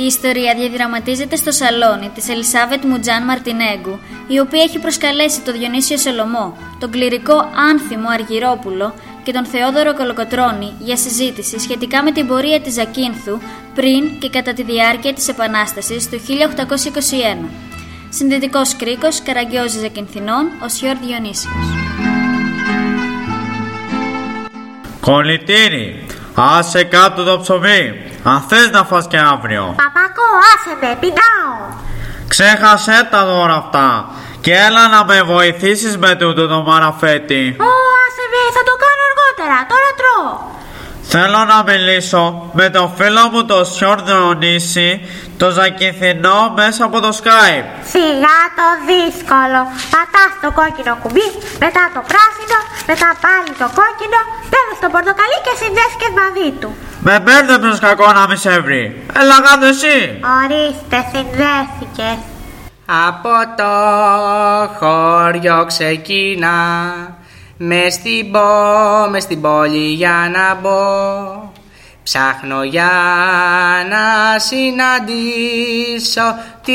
ιστορία διαδραματίζεται στο σαλόνι της Ελισάβετ Μουτζάν Μαρτινέγκου, η οποία έχει προσκαλέσει τον Διονύσιο Σολομό, τον κληρικό Άνθιμο Αργυρόπουλο και τον Θεόδωρο Κολοκοτρώνη για συζήτηση σχετικά με την πορεία της Ζακίνθου πριν και κατά τη διάρκεια της Επανάστασης του 1821. Συνδετικός κρίκος Καραγκιόζης Ζακυνθινών, ο Σιόρ Διονύσιος. Κολλητήρι, άσε κάτω το ψωμί, αν θες να φας και αύριο. Παπακό, άσε με, πεινάω. Ξέχασέ τα τώρα αυτά και έλα να με βοηθήσεις με τούτο το μαραφέτη. Άσε με, θα το κάνω αργότερα, τώρα τρώω. Θέλω να μιλήσω με τον φίλο μου τον Σιόρ Διονύση, το Ζακυνθινό, μέσα από το Skype. Σιγά το δύσκολο. Πατάς το κόκκινο κουμπί, μετά το πράσινο, μετά πάλι το κόκκινο, παίρνεις το πορτοκαλί και συνδέθηκες μαζί του. Με μπέρδεψες κακό να μη σε βρει. Έλα κάτω εσύ. Ορίστε, συνδέθηκες. Από το χωριό ξεκινά, μες στην πόλη για να μπω. Ψάχνω για να συναντήσω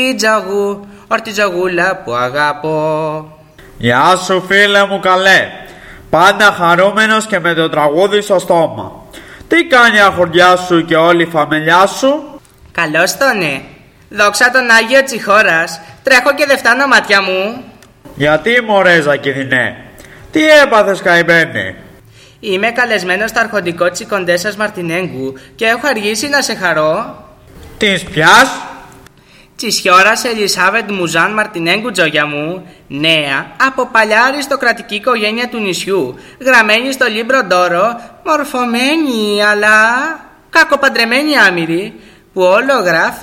τη τζογούλα που αγαπώ. Γεια σου φίλε μου καλέ, πάντα χαρούμενος και με το τραγούδι στο στόμα. Τι κάνει η αχωριά σου και όλη η φαμελιά σου? Καλώς τόνε, δόξα τον Άγιο Τσιχώρας, τρέχω και δεν φτάνω μάτια μου. Γιατί μωρέ Ζακυνθινέ, τι έπαθες καημένε? Είμαι καλεσμένος στο αρχοντικό της Κοντέσας Μαρτινέγκου και έχω αργήσει να σε χαρώ. Της ποιας? Τσισιώρας Ελισάβετ Μουζάν Μαρτινέγκου, τζόγια μου, νέα από παλιά αριστοκρατική οικογένεια του νησιού, γραμμένη στο Λίμπρο Ντόρο, μορφωμένη αλλά κακοπαντρεμένη άμυρη, που όλο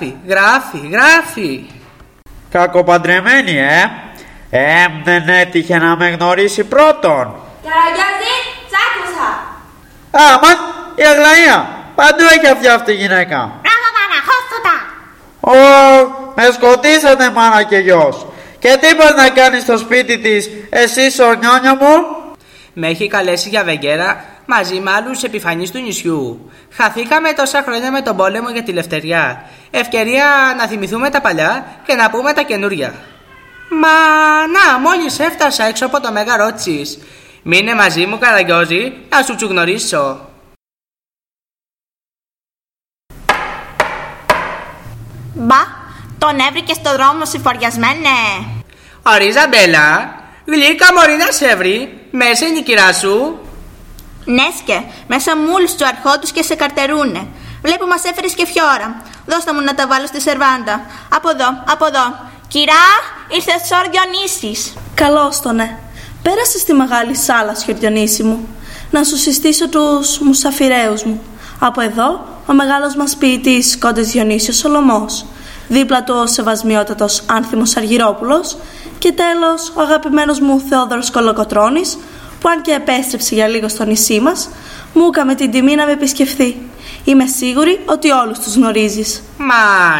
γράφει. Κακοπαντρεμένη δεν έτυχε να με γνωρίσει πρώτον? Καραγκιόζη, σ' άκουσα. Αμάν, η Αγλαία, παντού έχει αυτή η γυναίκα. Μπράβο μάνα, χώστοτα. Με σκοτίσατε μάνα και γιος. Και τι πας να κάνεις στο σπίτι της, εσύ σορνιόνια μου? Με έχει καλέσει για βεγγέρα μαζί με άλλους επιφανείς του νησιού. Χαθήκαμε τόσα χρόνια με τον πόλεμο για τη Λευτεριά. Ευκαιρία να θυμηθούμε τα παλιά και να πούμε τα καινούρια. Μα να, μόλις έφτασα έξω από το Μέγαρο της. Μείνε μαζί μου Καραγκιόζη, να σου τσουγνωρίσω. Μπα, τον έβρικε στο δρόμο συμφοριασμένε. Ωραία Ζαμπέλα, γλύκα μωρή να σε βρει, μέσα είναι η κυρά σου. Νέσκε, μέσα μου όλους τους αρχόντους και σε καρτερούνε. Βλέπω μας έφερες και φιώρα. Δώστε μου να τα βάλω στη σερβάντα. Από εδώ. Κυρά, ήρθε ο Σιόρ Διονύσης. Καλώς τονε. Πέρασε στη μεγάλη σάλα, Σιόρ Διονύση μου, να σου συστήσω τους μουσαφιραίους μου. Από εδώ, ο μεγάλος μας ποιητής Κόντες Διονύσιος Σολομός. Δίπλα του ο σεβασμιότατος Άνθιμος Αργυρόπουλος. Και τέλος, ο αγαπημένος μου Θεόδωρος Κολοκοτρώνης, που αν και επέστρεψε για λίγο στο νησί μας, μου έκαμε την τιμή να με επισκεφθεί. Είμαι σίγουρη ότι όλους τους γνωρίζεις. Μα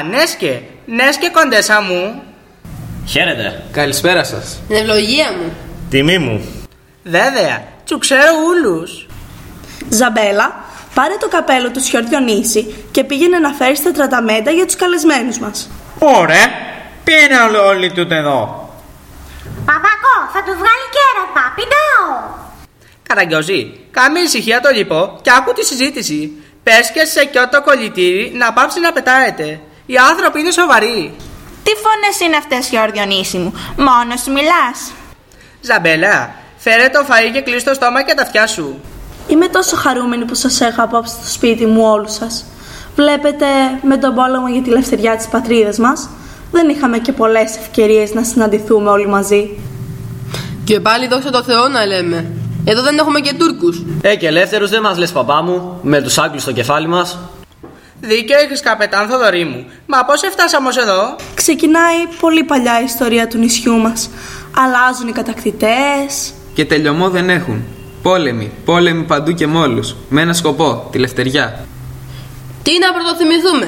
Νέσκε Κοντέσα μου. Χαίρετε. Καλησπέρα σας. Την ευλογία μου. Τιμή μου. Βέβαια, του ξέρω ούλους. Ζαμπέλα, πάρε το καπέλο του Σιόρ Διονύση και πήγαινε να φέρεις τα τραταμέντα για τους καλεσμένους μας. Ωραία, πήγαινε όλοι τούτε εδώ. Παπακό, θα τους βγάλει κέρατα, πεινάω. Καραγκιόζη, κάμε ησυχία το λοιπόν και άκου τη συζήτηση. Πες και σε κοιό το κολλητήρι να πάψει να πετάεται. Οι άνθρωποι είναι σοβαροί. Τι φωνές είναι αυτές, Σιόρ Διονύση μου? Μόνος σου μιλάς? Ζαμπέλα, φέρε το φαΐ και κλείς το στόμα και τα αυτιά σου. Είμαι τόσο χαρούμενη που σας έχω απόψε στο σπίτι μου όλους σας. Βλέπετε, με τον πόλεμο για τη ελευθεριά της πατρίδας μας, δεν είχαμε και πολλές ευκαιρίες να συναντηθούμε όλοι μαζί. Και πάλι δόξα τω Θεώ να λέμε. Εδώ δεν έχουμε και Τούρκους. Και ελεύθερους δεν μας λες παπά μου, με τους Άγγλους στο κεφάλι μας. Δίκαιο έχεις καπετάν Θοδωρή μου. Μα πώς έφτασαμε ως εδώ? Ξεκινάει πολύ παλιά η ιστορία του νησιού μας. Αλλάζουν οι κατακτητές. Και τελειωμό δεν έχουν. Πόλεμοι παντού και με όλους. Με ένα σκοπό, τη λευτεριά. Τι να πρωτοθυμηθούμε?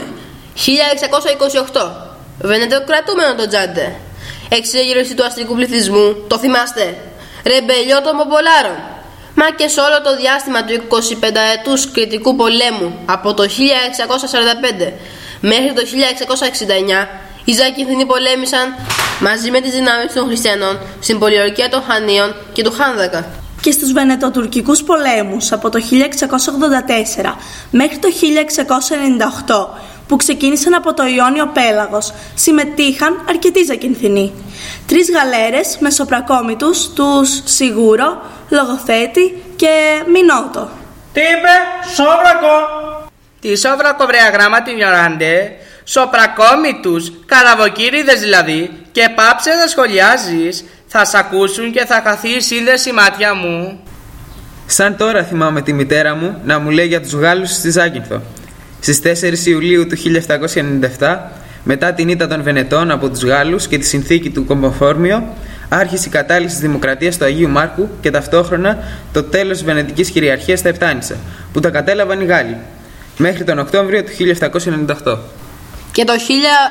1628. Βενετοκρατούμενο το Τζάντε. Εξέγερση του αστικού πληθυσμού, το θυμάστε? Ρεμπελιό των Ποπολάρων. Μα και σε όλο το διάστημα του 25 ετούς κριτικού πολέμου από το 1645 Μέχρι το 1669 οι Ζακυνθινοί πολέμησαν μαζί με τις δυνάμεις των χριστιανών στην πολιορκία των Χανίων και του Χάνδακα. Και στους Βενετοτουρκικούς πολέμους από το 1684 μέχρι το 1698 που ξεκίνησαν από το Ιόνιο Πέλαγος συμμετείχαν αρκετοί Ζακυνθινοί. 3 γαλέρες με σοπρακόμητους, τους Σιγούρο, Λογοθέτη και Μινότο. Τι είπε, Σόβρακο? Τι Σόβρακο βρε αγράμματι Ιωράντε? Σοπρακόμητους, καλαβοκύριδες δηλαδή, και πάψε να σχολιάζεις. Θα σ' ακούσουν και θα χαθεί η σύνδεση μάτια μου. Σαν τώρα θυμάμαι τη μητέρα μου να μου λέει για τους Γάλλους στη Ζάκυνθο. Στις 4 Ιουλίου του 1797, μετά την ήττα των Βενετών από τους Γάλλους και τη συνθήκη του Κομποφόρμιο, άρχισε η κατάλυση της δημοκρατίας του Αγίου Μάρκου και ταυτόχρονα το τέλος της Βενετικής κυριαρχίας στα Επτάνησα, που τα κατέλαβαν οι Γάλλοι, μέχρι τον Οκτώβριο του 1798. Και το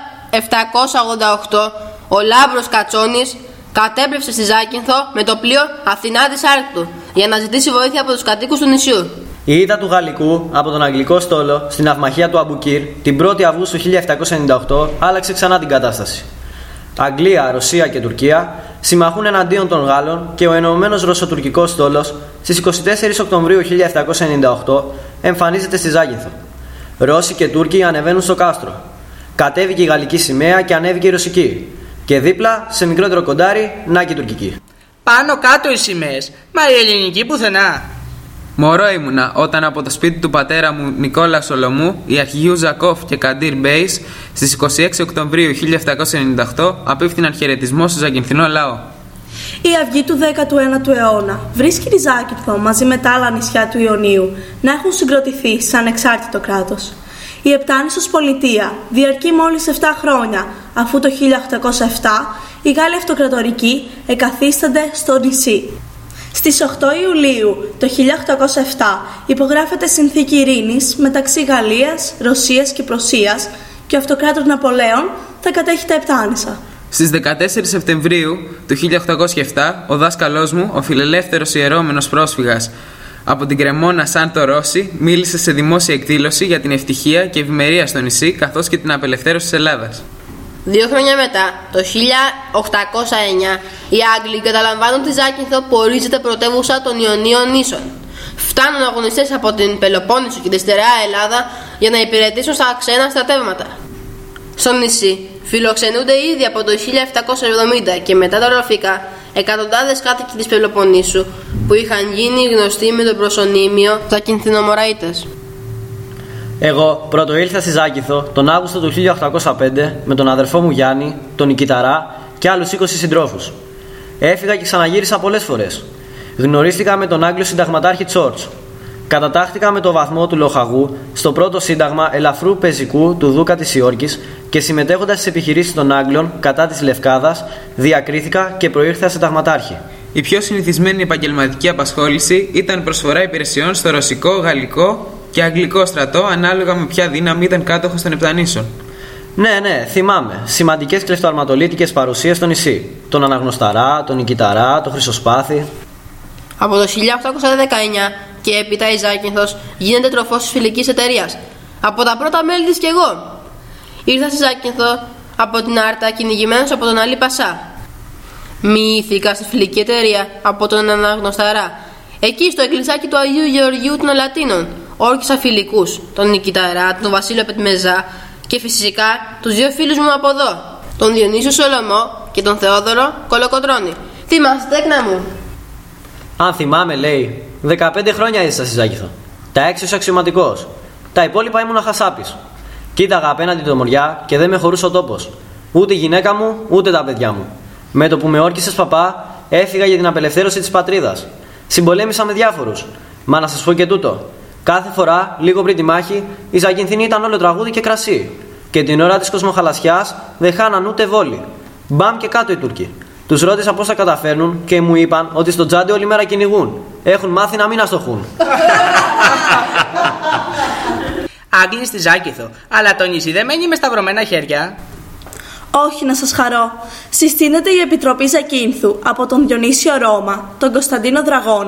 1788 ο Λάμπρος Κατσόνης κατέπλευσε στη Ζάκυνθο με το πλοίο Αθηνά της Άρκτου για να ζητήσει βοήθεια από τους κατοίκους του νησιού. Η ήττα του Γαλλικού από τον Αγγλικό στόλο στην ναυμαχία του Αμπουκίρ την 1η Αυγούστου 1798 άλλαξε ξανά την κατάσταση. Αγγλία, Ρωσία και Τουρκία συμμαχούν εναντίον των Γάλλων και ο ενωμένος Ρωσοτουρκικός στόλος στις 24 Οκτωβρίου 1798 εμφανίζεται στη Ζάκυνθο. Ρώσοι και Τούρκοι ανεβαίνουν στο κάστρο. Κατέβηκε η γαλλική σημαία και ανέβηκε η ρωσική. Και δίπλα, σε μικρότερο κοντάρι, να και η τουρκική. Πάνω κάτω οι σημαίες, μα η ελληνική πουθενά. Μωρό ήμουνα όταν από το σπίτι του πατέρα μου Νικόλα Σολομού, οι αρχηγοί Ζακόφ και Καντήρ Μπέις στις 26 Οκτωβρίου 1798 απίφθηναν χαιρετισμό στο Ζακυνθινό λαό. Η αυγή του 19ου αιώνα βρίσκει τη Ζάκυνθο μαζί με τα άλλα νησιά του Ιωνίου να έχουν συγκροτηθεί σαν ανεξάρτητο κράτος. Η Επτάνησος πολιτεία διαρκεί μόλις 7 χρόνια, αφού το 1807 οι Γάλλοι αυτοκρατορικοί εκαθίστανται στο νησί. Στις 8 Ιουλίου το 1807 υπογράφεται συνθήκη ειρήνης μεταξύ Γαλλίας, Ρωσίας και Πρωσίας και ο αυτοκράτορ Ναπολέων θα κατέχει τα Επτάνησα. Στις 14 Σεπτεμβρίου του 1807 ο δάσκαλός μου, ο φιλελεύθερος ιερώμενος πρόσφυγας από την Κρεμόνα Σάντο Ρώση, μίλησε σε δημόσια εκδήλωση για την ευτυχία και ευημερία στο νησί καθώς και την απελευθέρωση της Ελλάδας. 2 χρόνια μετά, το 1809, οι Άγγλοι καταλαμβάνουν τη Ζάκυνθο που ορίζεται πρωτεύουσα των Ιωνίων νήσων. Φτάνουν αγωνιστές από την Πελοπόννησο και τη στερεά Ελλάδα για να υπηρετήσουν στα ξένα στρατεύματα. Στο νησί φιλοξενούνται ήδη από το 1770 και μετά τα οροφικά εκατοντάδες κάτοικοι της Πελοποννήσου που είχαν γίνει γνωστοί με το προσωνύμιο Ζακυνθινομωραΐτες. Εγώ πρωτοήλθα στη Ζάκυνθο τον Αύγουστο του 1805 με τον αδερφό μου Γιάννη, τον Νικηταρά και άλλους 20 συντρόφους. Έφυγα και ξαναγύρισα πολλές φορές. Γνωρίστηκα με τον Άγγλιο συνταγματάρχη Τσόρτς. Κατατάχθηκα με το βαθμό του Λοχαγού στο πρώτο σύνταγμα ελαφρού πεζικού του Δούκα της Υόρκης και συμμετέχοντας στις επιχειρήσεις των Άγγλων κατά της Λευκάδας, διακρίθηκα και προήρθα συνταγματάρχη. Η πιο συνηθισμένη επαγγελματική απασχόληση ήταν προσφορά υπηρεσιών στο ρωσικό, γαλλικό και αγγλικό στρατό, ανάλογα με ποια δύναμη ήταν κάτοχος των Επτανήσων. Ναι, θυμάμαι. Σημαντικές κλεφτοαρματολίτικες παρουσίες στο νησί. Τον Αναγνωσταρά, τον Νικηταρά, τον Χρυσοσπάθη. Από το 1819 και έπειτα η Ζάκυνθος γίνεται τροφός της φιλικής εταιρείας. Από τα πρώτα μέλη της κι εγώ. Ήρθα στη Ζάκυνθο από την Άρτα κυνηγημένος από τον Αλή Πασά. Μοιήθηκα στη φιλική εταιρεία από τον Αναγνωσταρά. Εκεί στο εκκλησάκι του Αγίου Γεωργίου των Λατίνων όρκησα φιλικούς, τον Νικηταρά, τον Βασίλειο Πετμεζά και φυσικά τους 2 φίλους μου από εδώ, τον Διονύσιο Σολομό και τον Θεόδωρο Κολοκοτρώνη. Θυμάστε, τέκνα μου? Αν θυμάμαι, λέει, 15 χρόνια ήσασταν στη Ζάκυνθο. Τα 6 ως αξιωματικός. Τα υπόλοιπα ήμουν χασάπης. Κοίταγα απέναντι το μοριά και δεν με χωρούσε ο τόπος. Ούτε η γυναίκα μου, ούτε τα παιδιά μου. Με το που με όρκισες, παπά, έφυγα για την απελευθέρωση της πατρίδας. Συμπολέμησα με διάφορους. Μα να σας πω και τούτο. Κάθε φορά, λίγο πριν τη μάχη, η Ζακυνθινή ήταν όλο τραγούδι και κρασί. Και την ώρα της κοσμοχαλασιάς δεν χάναν ούτε βόλι. Μπαμ και κάτω οι Τούρκοι. Τους ρώτησα πώς θα καταφέρνουν και μου είπαν ότι στο Τζάντε όλη μέρα κυνηγούν. Έχουν μάθει να μην αστοχούν. Άγγλοι στη Ζάκυνθο, αλλά το νησί δεν μένει με σταυρωμένα χέρια. Όχι, να σας χαρώ. Συστήνεται η Επιτροπή Ζακύνθου από τον Διονύσιο Ρώμα, τον Κωνσταντίνο Δραγώνα,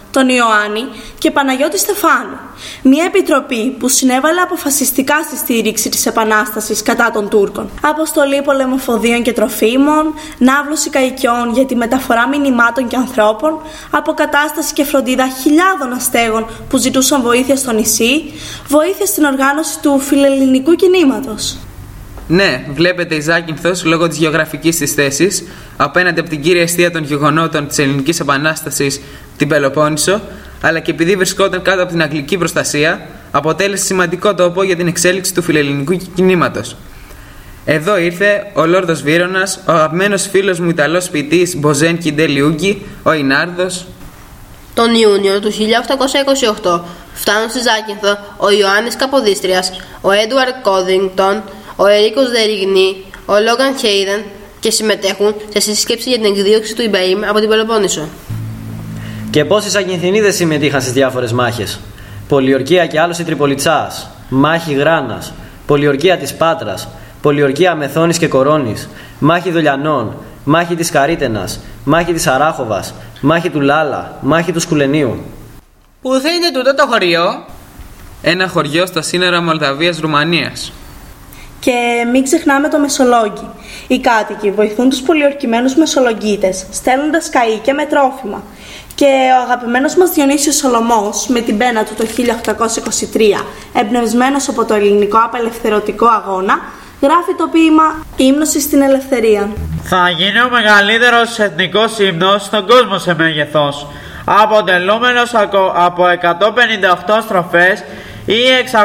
τον Ιωάννη και Παναγιώτη Στεφάνου, μια επιτροπή που συνέβαλε αποφασιστικά στη στήριξη της Επανάστασης κατά των Τούρκων. Αποστολή πολεμοφοδίων και τροφίμων, ναύλωση καϊκιών για τη μεταφορά μηνυμάτων και ανθρώπων, αποκατάσταση και φροντίδα χιλιάδων αστέγων που ζητούσαν βοήθεια στο νησί, βοήθεια στην οργάνωση του φιλελληνικού κινήματος. Ναι, βλέπετε η Ζάκυνθος, λόγω της γεωγραφικής της θέσης, απέναντι από την κύρια αιστεία των γεγονότων της Ελληνικής Επανάστασης, την Πελοπόννησο, αλλά και επειδή βρισκόταν κάτω από την αγγλική προστασία, αποτέλεσε σημαντικό τόπο για την εξέλιξη του φιλελληνικού κινήματος. Εδώ ήρθε ο Λόρδος Βύρωνας, ο αγαπημένος φίλος μου Ιταλός ποιητής Μποζέν Κιντελιούγκη, ο Ινάρδος. Τον Ιούνιο του 1828 φτάνουν στη Ζάκυνθο ο Ιωάννης Καποδίστριας, ο Έντουαρντ Κόδινγκτον, ο Ερίκος Δεριγνή, ο Λόγαν Χέιδεν και συμμετέχουν σε σύσκεψη για την εκδίωξη του Ιμπαΐμ από την Πελοπόννησο. Και πόσοι Σακυνθινίδες συμμετείχαν στις διάφορες μάχες. Πολιορκία και άλωση Τριπολιτσάς, μάχη Γράνας, πολιορκία της Πάτρας, πολιορκία Μεθόνης και Κορώνης, μάχη Δολιανών, μάχη της Καρίτενας, μάχη της Αράχοβας, μάχη του Λάλα, μάχη του Σκουλενίου. Πού θα είναι τούτο το χωριό? Ένα χωριό στα σύνορα Μολδαβίας-Ρουμανίας. Και μην ξεχνάμε το Μεσολόγγι. Οι κάτοικοι βοηθούν τους πολιορκημένους Μεσολογγίτες, στέλνοντας καΐκια με τρόφιμα. Και ο αγαπημένος μας Διονύσιος Σολωμός, με την πένα του το 1823, εμπνευσμένος από το ελληνικό απελευθερωτικό αγώνα, γράφει το ποίημα «Ύμνος στην ελευθερία». Θα γίνει ο μεγαλύτερος εθνικός ύμνος στον κόσμο σε μέγεθος, αποτελούμενος από 158 στροφές ή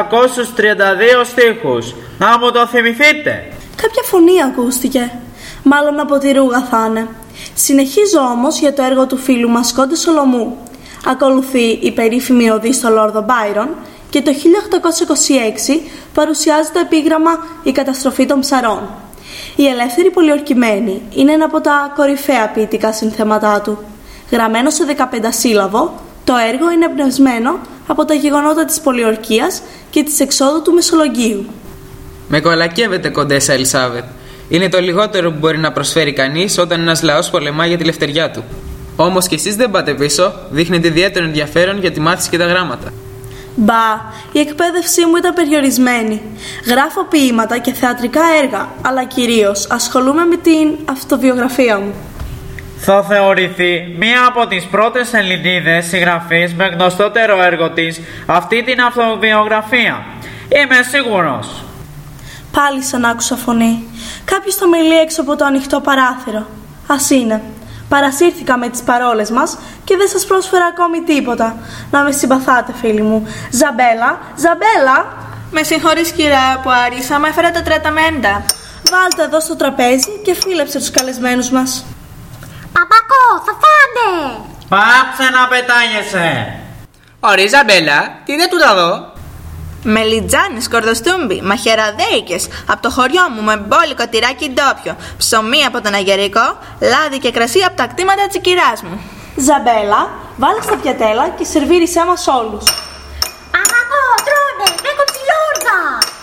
632 στίχους. Να μου το θυμηθείτε. Κάποια φωνή ακούστηκε. Μάλλον από τη Ρούγα θα είναι. Συνεχίζω όμως για το έργο του φίλου μας Κόντε Σολομού. Ακολουθεί η περίφημη οδή στο Λόρδο Μπάιρον και το 1826 παρουσιάζει το επίγραμμα «Η καταστροφή των ψαρών». Η ελεύθερη πολιορκημένη είναι ένα από τα κορυφαία ποιητικά συνθέματά του. Γραμμένο σε 15 σύλλαβο, το έργο είναι εμπνευσμένο από τα γεγονότα της πολιορκίας και της εξόδου του Μεσολογγίου. Με κολακεύετε, Κοντέσα Ελισάβετ. Είναι το λιγότερο που μπορεί να προσφέρει κανείς όταν ένας λαός πολεμά για τη λευτεριά του. Όμως κι εσείς δεν πάτε πίσω, δείχνετε ιδιαίτερο ενδιαφέρον για τη μάθηση και τα γράμματα. Μπα, η εκπαίδευσή μου ήταν περιορισμένη. Γράφω ποίηματα και θεατρικά έργα, αλλά κυρίως ασχολούμαι με την αυτοβιογραφία μου. Θα θεωρηθεί μία από τις πρώτες Ελληνίδες συγγραφείς με γνωστότερο έργο της αυτή την αυτοβιογραφία. Είμαι σίγουρος. Πάλι σαν άκουσα φωνή. Κάποιος το μιλεί έξω από το ανοιχτό παράθυρο. Ας είναι. Παρασύρθηκα με τις παρόλες μας και δεν σας πρόσφερα ακόμη τίποτα. Να με συμπαθάτε, φίλοι μου. Ζαμπέλα, Ζαμπέλα! Με συγχωρείς, κυρά, που άρισα, μου έφερα τα τραταμέντα. Βάλτε εδώ στο τραπέζι και φίλεψε τους καλεσμένους μας. Παπακό, θα φάνε! Πάψε να πετάγεσαι. Ωραία, Ζαμπέλα, τι είναι τούτα εδώ? Μελιτζάνες, κορδοστούμπι, μαχαιραδέικες από το χωριό μου με μπόλικο τυράκι ντόπιο, ψωμί από τον Αγερικό, λάδι και κρασί από τα κτήματα της κυράς μου. Ζαμπέλα, βάλε στα πιατέλα και σερβίρισέ μας όλους. Παπακό, τρώνε, με κοψιλούρδα!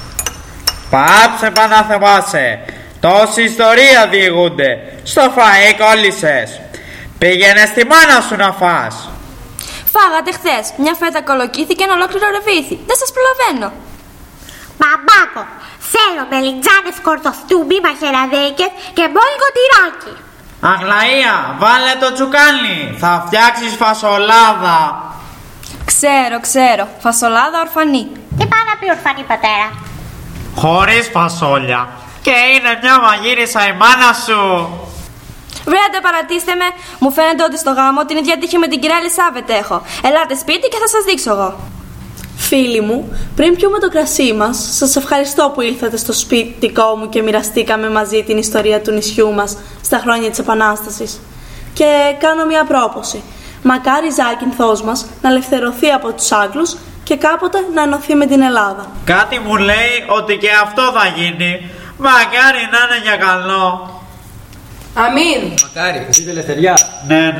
Πάψε παναθεμάσαι. Τόση ιστορία διηγούνται. Στο φαΐ κόλλησες. Πήγαινε στη μάνα σου να φας. Φάγατε χθες μια φέτα κολοκύθι και ένα ολόκληρο ρεβίθι. Δεν σας προλαβαίνω. Μπαμπάκο, θέλω μελιτζάνες, κορδοστούμπι, μαχαιραδέικες και μπόλικο τυράκι. Αγλαία, βάλε το τσουκάλι. Θα φτιάξεις φασολάδα. Ξέρω. Φασολάδα ορφανή. Τι πάει να πει ορφανή, πατέρα? Χωρίς φασόλια. Και είναι μια μαγείρισα η μάνα σου. Βρέτε, παρατήστε με. Μου φαίνεται ότι στο γάμο την ίδια τύχη με την κυρία Ελισάβετ έχω. Ελάτε σπίτι και θα σας δείξω εγώ. Φίλοι μου, πριν πιούμε το κρασί μας, σας ευχαριστώ που ήλθατε στο σπιτικό μου και μοιραστήκαμε μαζί την ιστορία του νησιού μας στα χρόνια της Επανάστασης. Και κάνω μια πρόποση. Μακάρι η Ζάκυνθός μας να ελευθερωθεί από τους Άγγλους και κάποτε να ενωθεί με την Ελλάδα. Κάτι μου λέει ότι και αυτό θα γίνει. Μακάρι να είναι για καλό. Αμήν. Μακάρι, ζείτε ελευθεριά. Ναι.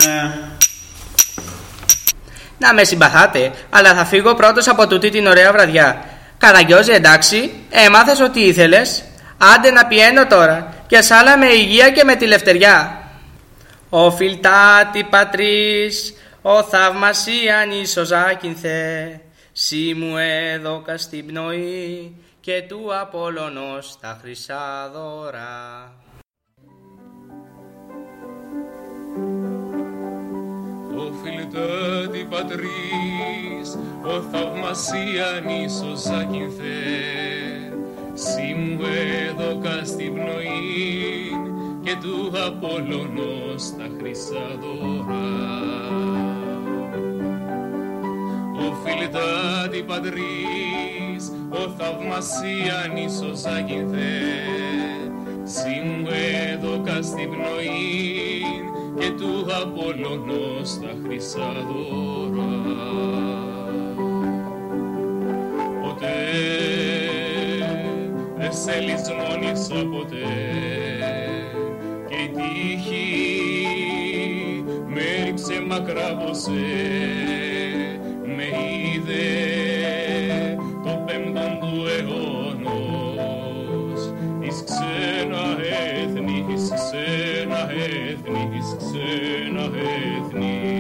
Να με συμπαθάτε, αλλά θα φύγω πρώτος από τούτη την ωραία βραδιά. Καραγκιόζη, εντάξει, έμαθες ότι ήθελες. Άντε να πιένω τώρα και σ' άλλα με υγεία και με τη λευτεριά. Ο φιλτάτη πατρίς, Ο θαυμασίαν ίσως άκυνθε, σύ μου έδωκας την πνοή και του Απόλλωνος τα χρυσά δώρα. Οφειλετάτη πατρίς, ο θαυμασίαν ίσως άκυνθε, σύ μου έδωκας την πνοή και του Απόλλωνος τα χρυσά δώρα. Οφειλετάτη πατρίς, ο θαυμασίαν ίσως άκυνθε, σύ μου έδωκας την πνοή και του Απόλλωνος τα χρυσά δώρα. Ποτέ δε σε λησμόνησα ποτέ και η τύχη με έριψε μακρά από σε, με είδε το πέμπτον του αιώνος εις ξένα έθνη, εις ξένα έθνη, εις ξένα έθνη.